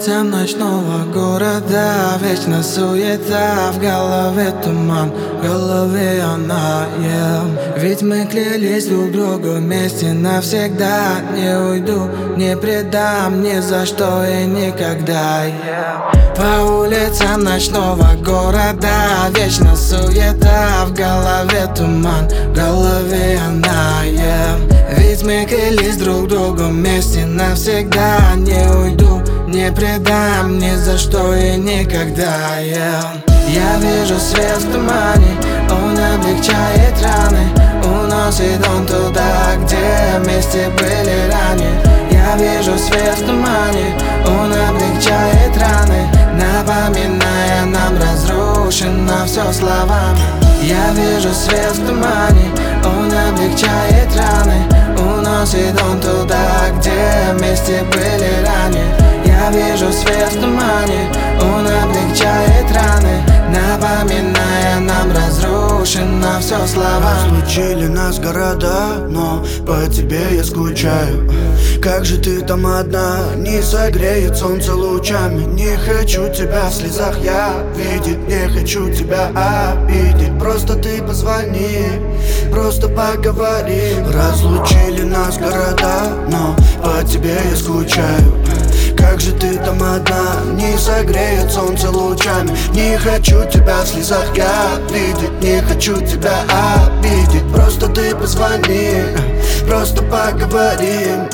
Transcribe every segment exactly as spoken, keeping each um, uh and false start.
улицам ночного города вечно суета, в голове туман, в голове она, yeah. Ведь мы клялись друг другу вместе навсегда. Не уйду, не предам ни за что и никогда, yeah. По улицам ночного города вечно суета, в голове туман, в голове она, yeah. Ведь мы клялись друг другу вместе навсегда. Не уйду, не предам ни за что и никогда, yeah. Я вижу свет в тумане, он облегчает раны, уносит он туда, где вместе были ранее. Я вижу свет в тумане, он облегчает раны, напоминая нам разрушено все словами. Я вижу свет в тумане, он облегчает раны, уносит он туда, где вместе были ранее. Я вижу свет в тумане, он облегчает раны, напоминая нам разрушено все словами. Разлучили нас города, но по тебе я скучаю. Как же ты там одна, не согреет солнце лучами. Не хочу тебя в слезах я видеть, не хочу тебя обидеть. Просто ты позвони, просто поговорим. Разлучили нас города, но по тебе я скучаю. Как же ты там одна, не согреет солнце лучами. Не хочу тебя в слезах я видеть, не хочу тебя обидеть. Просто ты позвони, просто поговорим.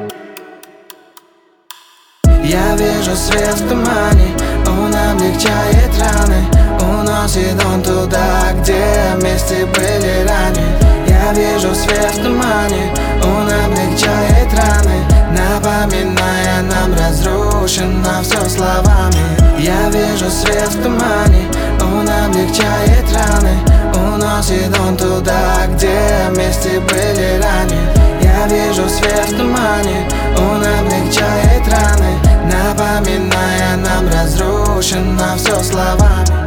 Я вижу свет в тумане, он облегчает раны, уносит он туда, где вместе были ранее. Я вижу свет в тумане, он облегчает раны, напоминая нам разрушено все словами. Я вижу свет в тумане, он облегчает раны, уносит он туда, где вместе были ранее. Я вижу свет в тумане, он облегчает раны, напоминая нам разрушено все словами.